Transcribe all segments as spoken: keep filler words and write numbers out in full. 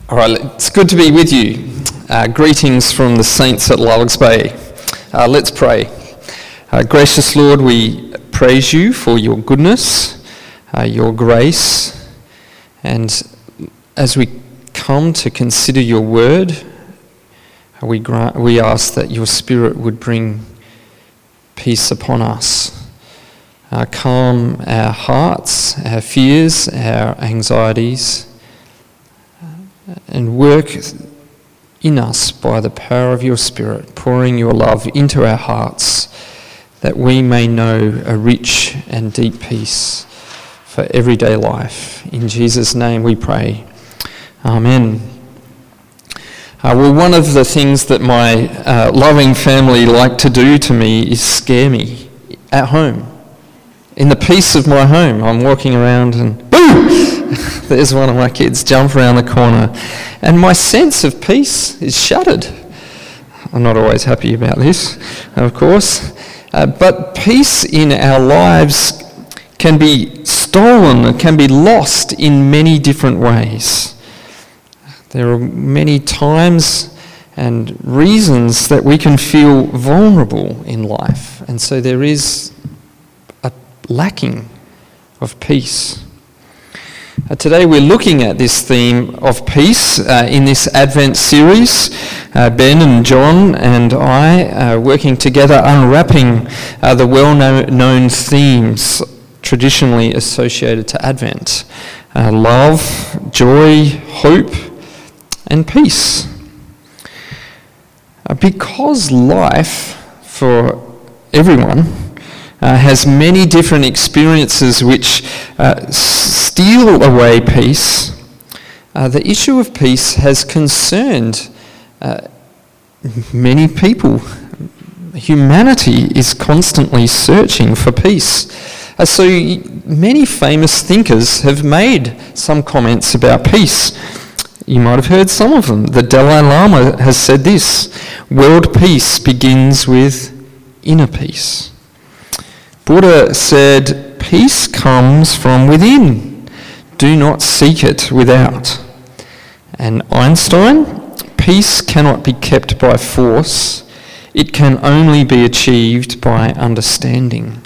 All right, it's good to be with you. Uh, greetings from the saints at Lullags Bay. Uh, let's pray. Uh, gracious Lord, we praise you for your goodness, uh, your grace, and as we come to consider your word, we grant, we ask that your Spirit would bring peace upon us, uh, calm our hearts, our fears, our anxieties, and work in us by the power of your Spirit, pouring your love into our hearts, that we may know a rich and deep peace for everyday life. In Jesus' name we pray. Amen. Uh, well, one of the things that my uh, loving family like to do to me is scare me at home. In the peace of my home, I'm walking around and boom! There's one of my kids jump around the corner, and my sense of peace is shattered. I'm not always happy about this, of course, uh, but peace in our lives can be stolen, can be lost in many different ways. There are many times and reasons that we can feel vulnerable in life, and so there is a lacking of peace. Uh, today we're looking at this theme of peace uh, in this Advent series. Uh, Ben and John and I are working together unwrapping uh, the well-known themes traditionally associated to Advent. Uh, love, joy, hope, and peace. Uh, because life for everyone Uh, has many different experiences which uh, steal away peace, uh, the issue of peace has concerned uh, many people. Humanity is constantly searching for peace. Uh, so many famous thinkers have made some comments about peace. You might have heard some of them. The Dalai Lama has said this: world peace begins with inner peace. Buddha said, peace comes from within. Do not seek it without. And Einstein, peace cannot be kept by force. It can only be achieved by understanding.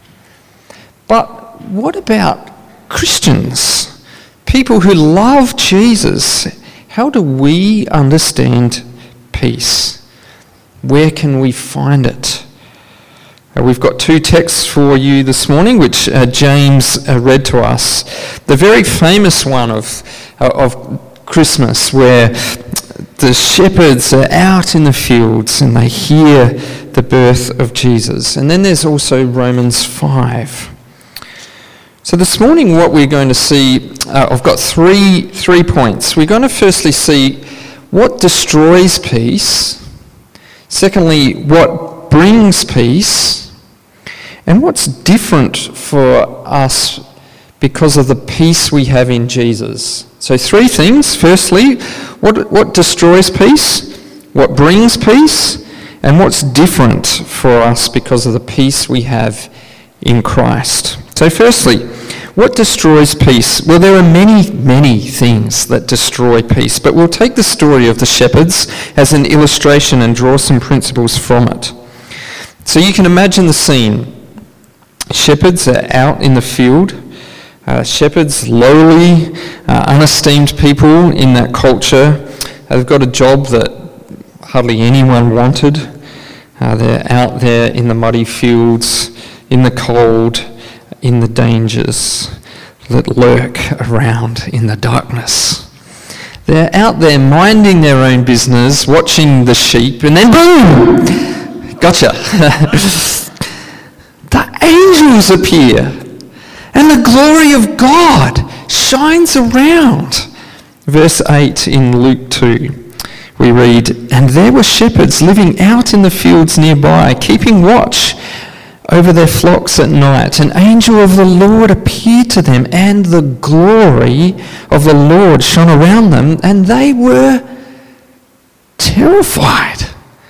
But what about Christians? People who love Jesus. How do we understand peace? Where can we find it? We've got two texts for you this morning, which uh, James uh, read to us. The very famous one of, uh, of Christmas, where the shepherds are out in the fields and they hear the birth of Jesus. And then there's also Romans five. So this morning what we're going to see, uh, I've got three, three points. We're going to firstly see what destroys peace. Secondly, what brings peace. And what's different for us because of the peace we have in Jesus? So three things. Firstly, what, what destroys peace? What brings peace? And what's different for us because of the peace we have in Christ? So firstly, what destroys peace? Well, there are many, many things that destroy peace, but we'll take the story of the shepherds as an illustration and draw some principles from it. So you can imagine the scene. Shepherds are out in the field. Uh, shepherds, lowly, uh, unesteemed people in that culture. Uh, they've got a job that hardly anyone wanted. Uh, they're out there in the muddy fields, in the cold, in the dangers that lurk around in the darkness. They're out there minding their own business, watching the sheep, and then boom! Gotcha. The angels appear, and the glory of God shines around. Verse eight in Luke two, we read, "And there were shepherds living out in the fields nearby, keeping watch over their flocks at night. An angel of the Lord appeared to them, and the glory of the Lord shone around them, and they were terrified."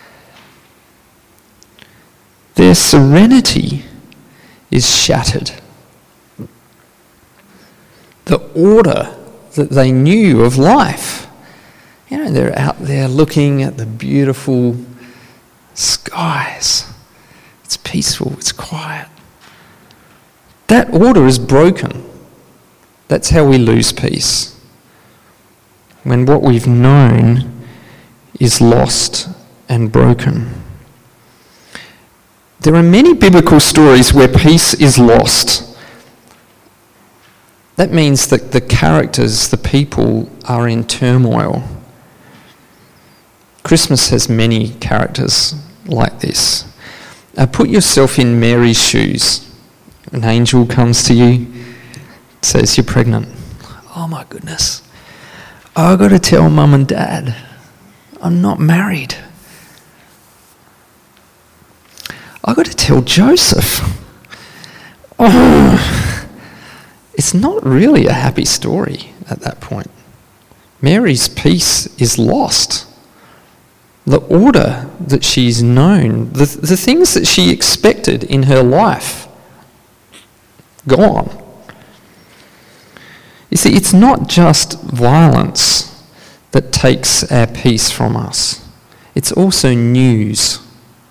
Their serenity is shattered. The order that they knew of life You know, they're out there looking at the beautiful skies. It's peaceful, it's quiet. That order is broken. That's how we lose peace. When what we've known is lost and broken. There are many biblical stories where peace is lost. That means that the characters, the people, are in turmoil. Christmas has many characters like this. Uh, put yourself in Mary's shoes. An angel comes to you, says you're pregnant. Oh my goodness. I've got to tell mum and dad I'm not married. I've got to tell Joseph. Oh, it's not really a happy story at that point. Mary's peace is lost. The order that she's known, the, the things that she expected in her life, gone. You see, it's not just violence that takes our peace from us. It's also news.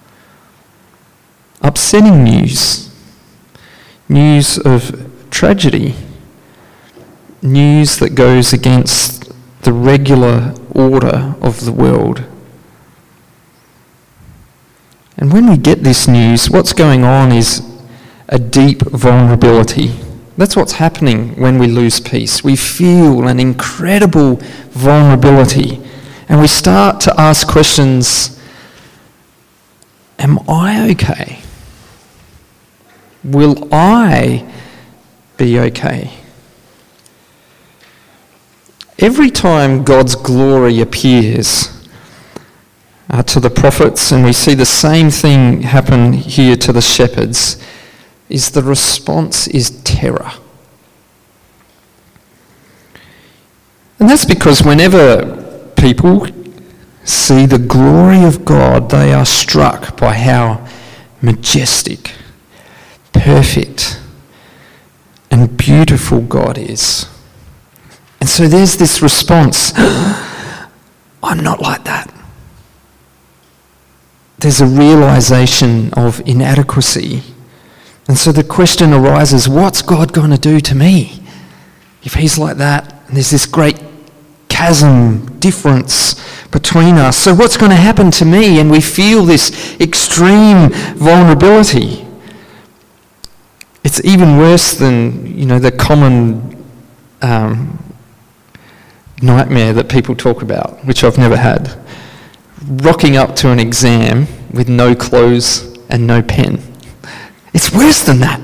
Upsetting news. News of tragedy. News that goes against the regular order of the world. And when we get this news, what's going on is a deep vulnerability. That's what's happening when we lose peace. We feel an incredible vulnerability, and we start to ask questions, am I okay? Will I be okay? Every time God's glory appears uh, to the prophets, and we see the same thing happen here to the shepherds, is the response is terror. And that's because whenever people see the glory of God, they are struck by how majestic, perfect, and beautiful God is. And so there's this response, I'm not like that. There's a realization of inadequacy. And so the question arises, what's God going to do to me? If he's like that, and there's this great chasm, difference between us. So what's going to happen to me? And we feel this extreme vulnerability. It's even worse than, you know, the common um, nightmare that people talk about, which I've never had. Rocking up to an exam with no clothes and no pen. It's worse than that.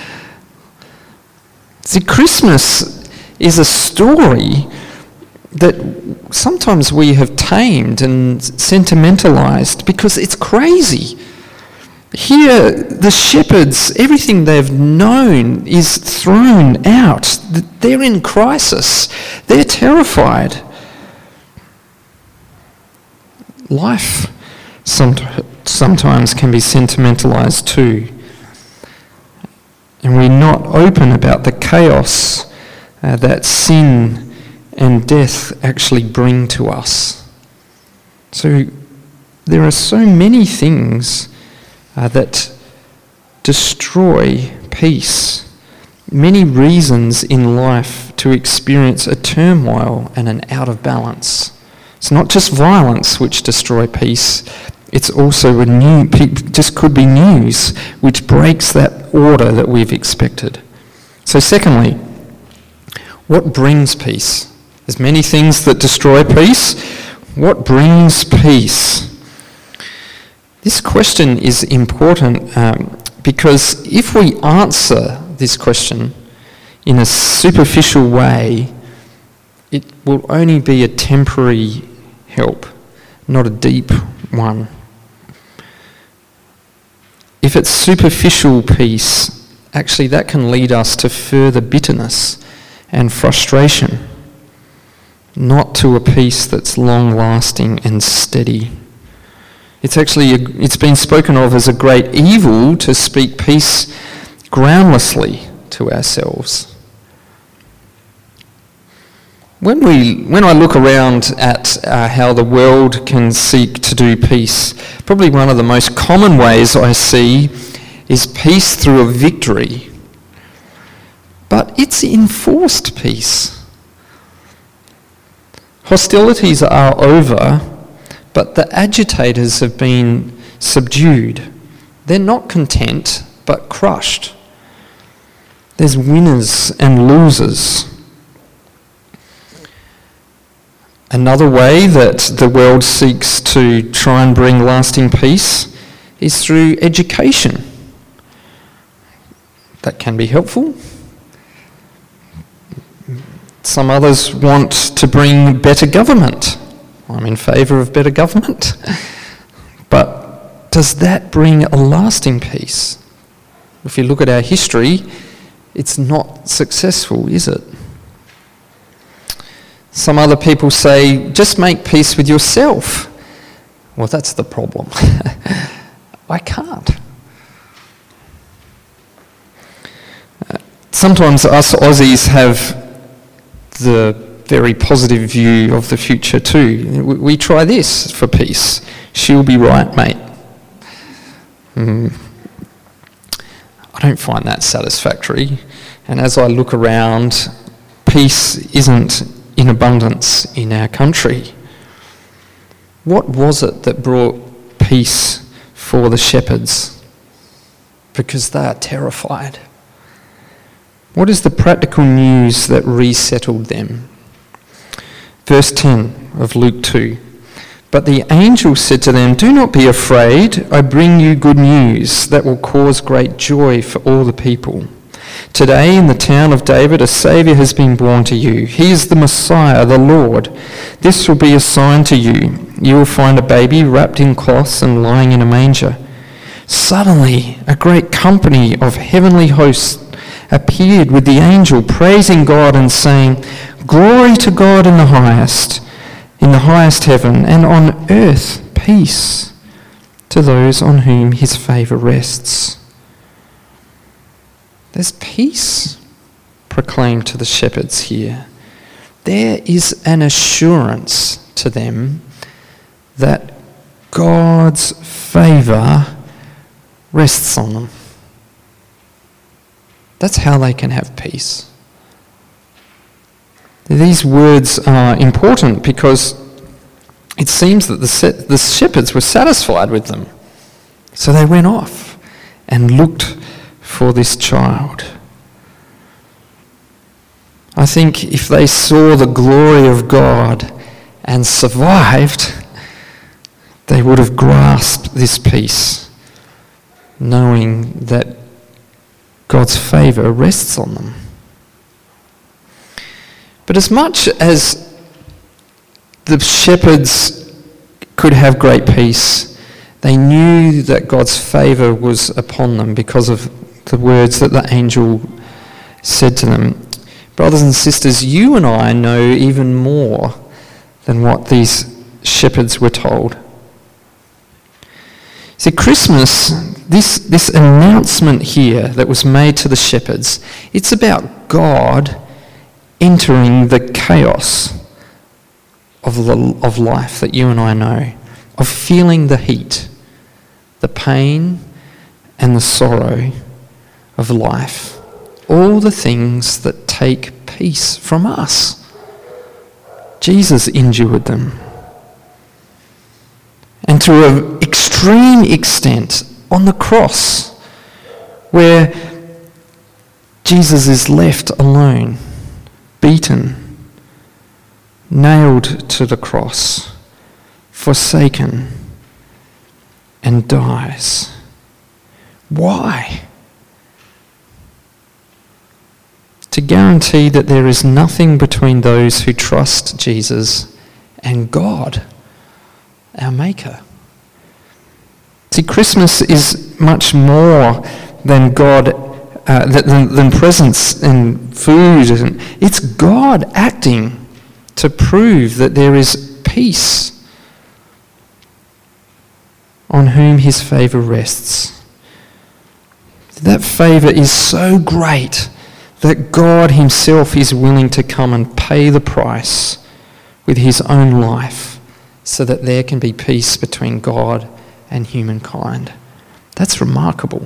See, Christmas is a story that sometimes we have tamed and sentimentalized because it's crazy. Here, the shepherds, everything they've known is thrown out. They're in crisis. They're terrified. Life sometimes can be sentimentalized too. And we're not open about the chaos uh, that sin and death actually bring to us. So there are so many things uh, that destroy peace, many reasons in life to experience a turmoil and an out of balance. It's not just violence which destroy peace, it's also a new, just could be news which breaks that order that we've expected. So secondly, what brings peace? There's many things that destroy peace. What brings peace? This question is important um, because if we answer this question in a superficial way, it will only be a temporary help, not a deep one. If it's superficial peace, actually that can lead us to further bitterness and frustration, not to a peace that's long-lasting and steady. It's actually, a, it's been spoken of as a great evil to speak peace groundlessly to ourselves. When we, when I look around at uh, how the world can seek to do peace, probably one of the most common ways I see is peace through a victory. But it's enforced peace. Hostilities are over, but the agitators have been subdued. They're not content, but crushed. There's winners and losers. Another way that the world seeks to try and bring lasting peace is through education. That can be helpful. Some others want to bring better government. I'm in favour of better government. But does that bring a lasting peace? If you look at our history, it's not successful, is it? Some other people say, just make peace with yourself. Well, that's the problem. I can't. Uh, sometimes us Aussies have the very positive view of the future too. We, we try this for peace. She'll be right, mate. Mm. I don't find that satisfactory. And as I look around, peace isn't in abundance in our country. What was it that brought peace for the shepherds? Because they are terrified. What is the practical news that resettled them? Verse ten of Luke two. But the angel said to them, "Do not be afraid. I bring you good news that will cause great joy for all the people. Today in the town of David a Saviour has been born to you. He is the Messiah, the Lord. This will be a sign to you. You will find a baby wrapped in cloths and lying in a manger." Suddenly a great company of heavenly hosts appeared with the angel, praising God and saying, "Glory to God in the highest, in the highest heaven, and on earth peace to those on whom his favour rests." There's peace proclaimed to the shepherds here. There is an assurance to them that God's favour rests on them. That's how they can have peace. These words are important because it seems that the, the shepherds were satisfied with them. So they went off and looked for this child. I think if they saw the glory of God and survived, they would have grasped this peace, knowing that God's favour rests on them. But as much as the shepherds could have great peace, they knew that God's favour was upon them because of the words that the angel said to them. Brothers and sisters, you and I know even more than what these shepherds were told. See, Christmas, this, this announcement here that was made to the shepherds, it's about God entering the chaos of, the, of life that you and I know, of feeling the heat, the pain and the sorrow of life, all the things that take peace from us. Jesus endured them. And to an extreme extent on the cross, where Jesus is left alone, beaten, nailed to the cross, forsaken, and dies. Why? To guarantee that there is nothing between those who trust Jesus and God, our Maker. See, Christmas is much more than God, uh, than, than presents and food. It's God acting to prove that there is peace on whom his favour rests. That favour is so great that God himself is willing to come and pay the price with his own life so that there can be peace between God and humankind. That's remarkable.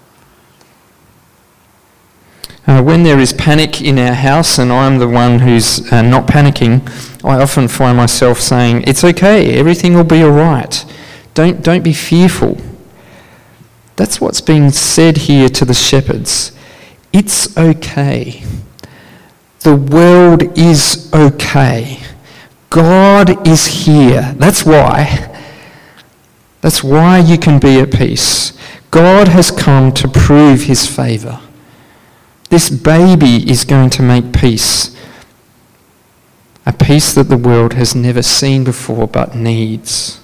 Uh, when there is panic in our house and I'm the one who's uh, not panicking, I often find myself saying, it's okay, everything will be all right. Don't, don't be fearful. That's what's being said here to the shepherds. It's okay. The world is okay. God is here. That's why. That's why you can be at peace. God has come to prove his favour. This baby is going to make peace. A peace that the world has never seen before but needs.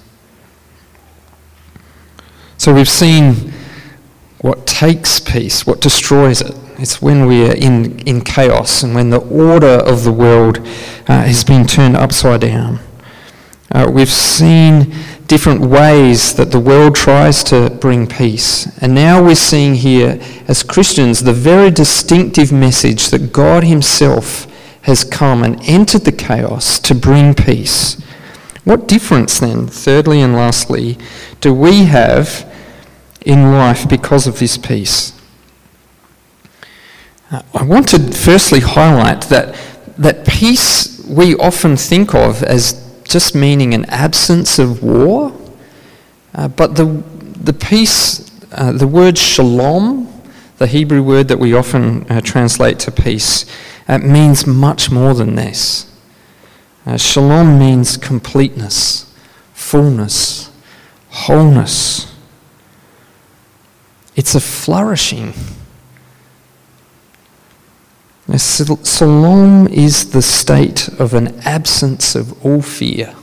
So we've seen what takes peace, what destroys it. It's when we are in, in chaos and when the order of the world uh, has been turned upside down. Uh, we've seen different ways that the world tries to bring peace. And now we're seeing here, as Christians, the very distinctive message that God himself has come and entered the chaos to bring peace. What difference then, thirdly and lastly, do we have in life because of this peace? Uh, I want to firstly highlight that, that peace we often think of as just meaning an absence of war, uh, but the the peace, uh, the word shalom, the Hebrew word that we often uh, translate to peace, uh, means much more than this. Uh, shalom means completeness, fullness, wholeness. It's a flourishing. Shalom is the state of an absence of all fear.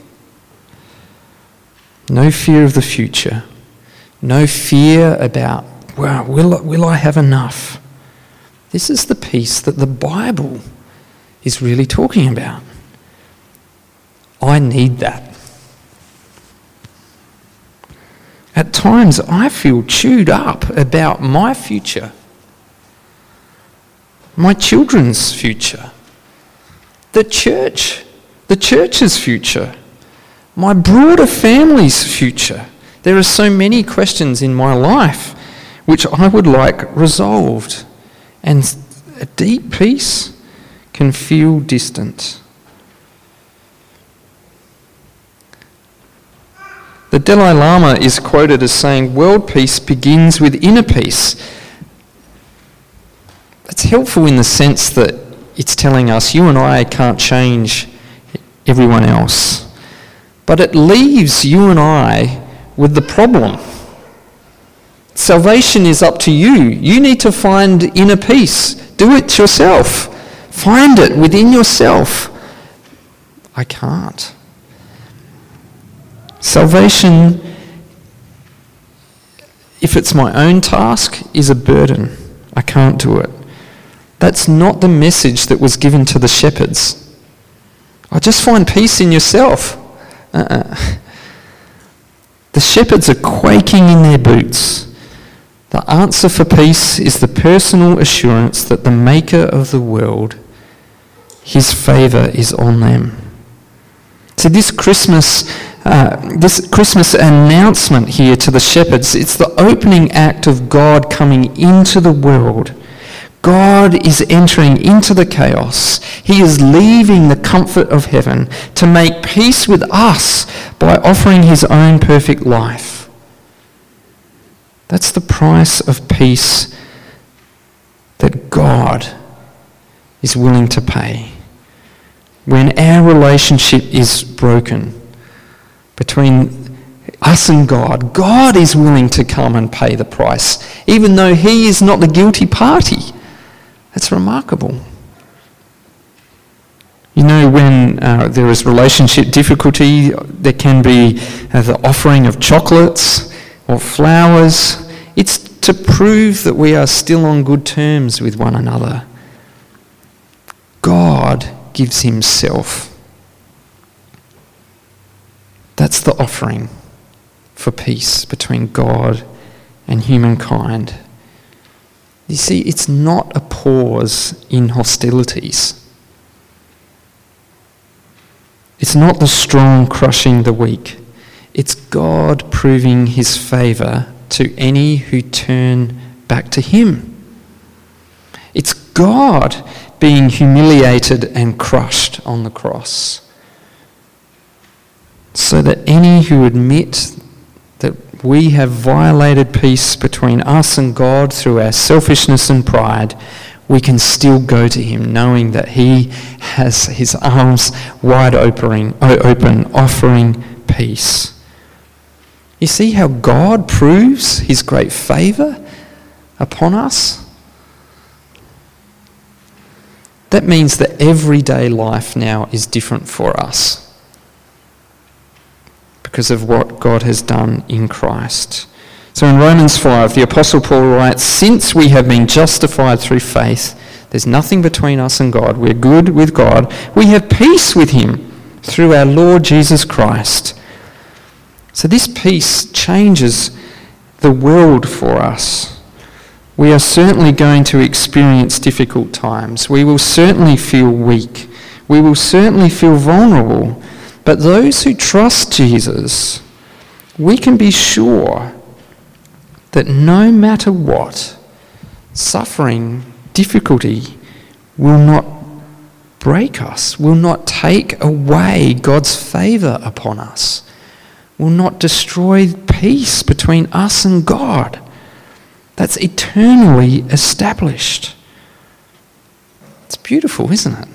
No fear of the future. No fear about, well, will, will I have enough? This is the peace that the Bible is really talking about. I need that. At times I feel chewed up about my future. My children's future, the church, the church's future, my broader family's future. There are so many questions in my life which I would like resolved, and a deep peace can feel distant. The Dalai Lama is quoted as saying, "World peace begins with inner peace." It's helpful in the sense that it's telling us you and I can't change everyone else. But it leaves you and I with the problem. Salvation is up to you. You need to find inner peace. Do it yourself. Find it within yourself. I can't. Salvation, if it's my own task, is a burden. I can't do it. That's not the message that was given to the shepherds. I just find peace in yourself. Uh-uh. The shepherds are quaking in their boots. The answer for peace is the personal assurance that the Maker of the world, his favour is on them. So this Christmas, uh, this Christmas announcement here to the shepherds, it's the opening act of God coming into the world. God is entering into the chaos. He is leaving the comfort of heaven to make peace with us by offering his own perfect life. That's the price of peace that God is willing to pay. When our relationship is broken between us and God, God is willing to come and pay the price, even though he is not the guilty party. That's remarkable. You know, when uh, there is relationship difficulty, there can be uh, the offering of chocolates or flowers. It's to prove that we are still on good terms with one another. God gives himself. That's the offering for peace between God and humankind. You see, it's not a pause in hostilities. It's not the strong crushing the weak. It's God proving his favour to any who turn back to him. It's God being humiliated and crushed on the cross, so that any who admit that we have violated peace between us and God through our selfishness and pride, we can still go to him knowing that he has his arms wide open, open, offering peace. You see how God proves his great favour upon us? That means that everyday life now is different for us because of what God has done in Christ. So in Romans five, the Apostle Paul writes, "Since we have been justified through faith, there's nothing between us and God. We're good with God. We have peace with him through our Lord Jesus Christ." So this peace changes the world for us. We are certainly going to experience difficult times. We will certainly feel weak. We will certainly feel vulnerable. But those who trust Jesus, we can be sure that no matter what, suffering, difficulty will not break us, will not take away God's favour upon us, will not destroy peace between us and God. That's eternally established. It's beautiful, isn't it?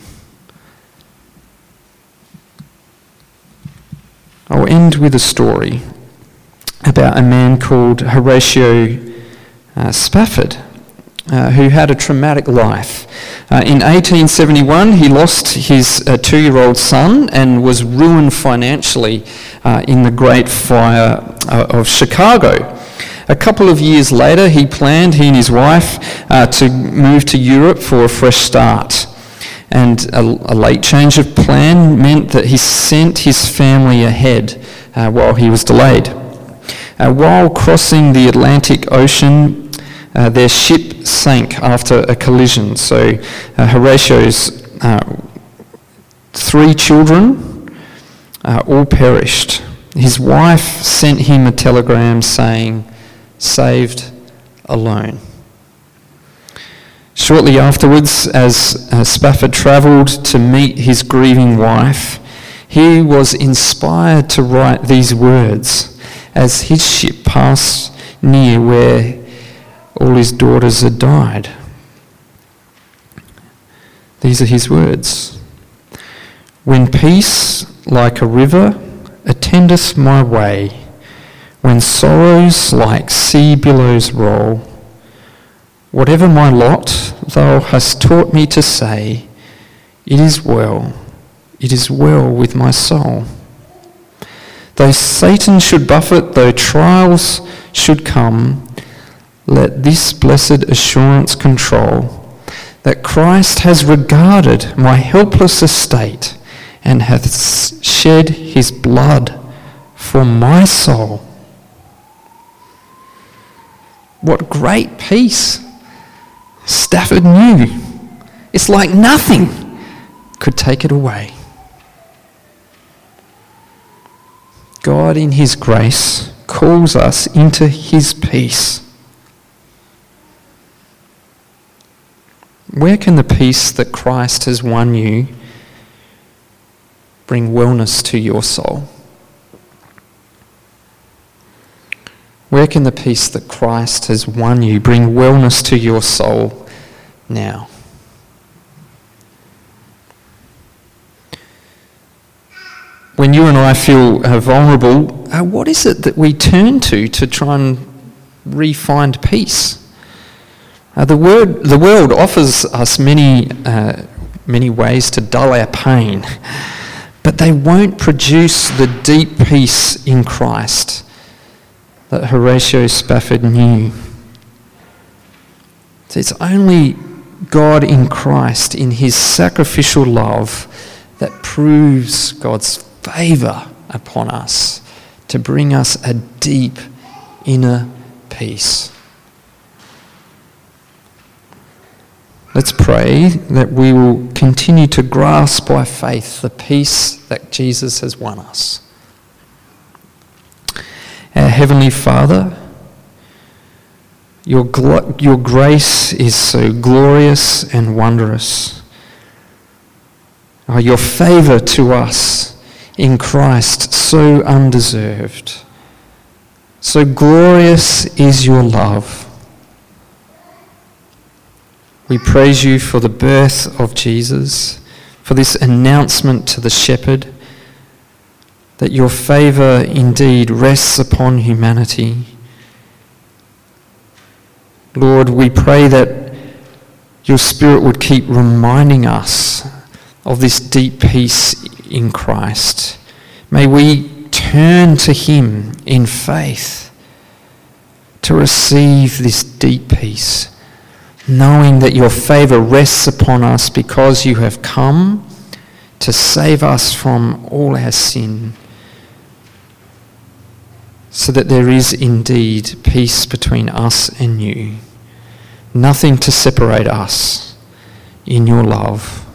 I'll end with a story about a man called Horatio uh, Spafford, uh, who had a traumatic life. Uh, in eighteen seventy-one, he lost his uh, two-year-old son and was ruined financially uh, in the Great Fire uh, of Chicago. A couple of years later, he planned, he and his wife, uh, to move to Europe for a fresh start. And a, a late change of plan meant that he sent his family ahead uh, while he was delayed. Uh, while crossing the Atlantic Ocean, uh, their ship sank after a collision. So uh, Horatio's uh, three children uh, all perished. His wife sent him a telegram saying, "Saved alone." Shortly afterwards, as uh, Spafford travelled to meet his grieving wife, he was inspired to write these words as his ship passed near where all his daughters had died. These are his words. "When peace, like a river, attendeth my way, when sorrows like sea billows roll, whatever my lot, thou hast taught me to say, it is well, it is well with my soul. Though Satan should buffet, though trials should come, let this blessed assurance control, that Christ has regarded my helpless estate and hath shed his blood for my soul." What great peace Stafford knew. It's like nothing could take it away. God in his grace calls us into his peace. Where can the peace that Christ has won you bring wellness to your soul? Where can the peace that Christ has won you bring wellness to your soul now? When you and I feel uh, vulnerable, uh, what is it that we turn to to try and re-find peace? Uh, the, word, the world offers us many, uh, many ways to dull our pain, but they won't produce the deep peace in Christ that Horatio Spafford knew. So it's only God in Christ, in his sacrificial love, that proves God's favour upon us to bring us a deep inner peace. Let's pray that we will continue to grasp by faith the peace that Jesus has won us. Our Heavenly Father, your, gl- your grace is so glorious and wondrous. Oh, your favour to us in Christ so undeserved. So glorious is your love. We praise you for the birth of Jesus, for this announcement to the shepherd that your favour indeed rests upon humanity. Lord, we pray that your Spirit would keep reminding us of this deep peace in Christ. May we turn to him in faith to receive this deep peace, knowing that your favour rests upon us because you have come to save us from all our sin, so that there is indeed peace between us and you. Nothing to separate us in your love.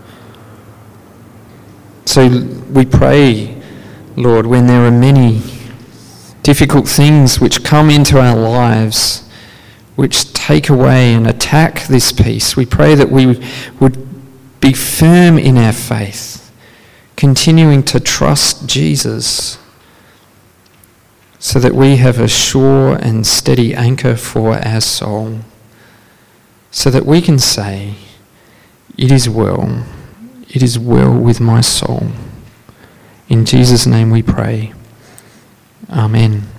So we pray, Lord, when there are many difficult things which come into our lives, which take away and attack this peace, we pray that we would be firm in our faith, continuing to trust Jesus, so that we have a sure and steady anchor for our soul, so that we can say, it is well, it is well with my soul. In Jesus' name we pray. Amen.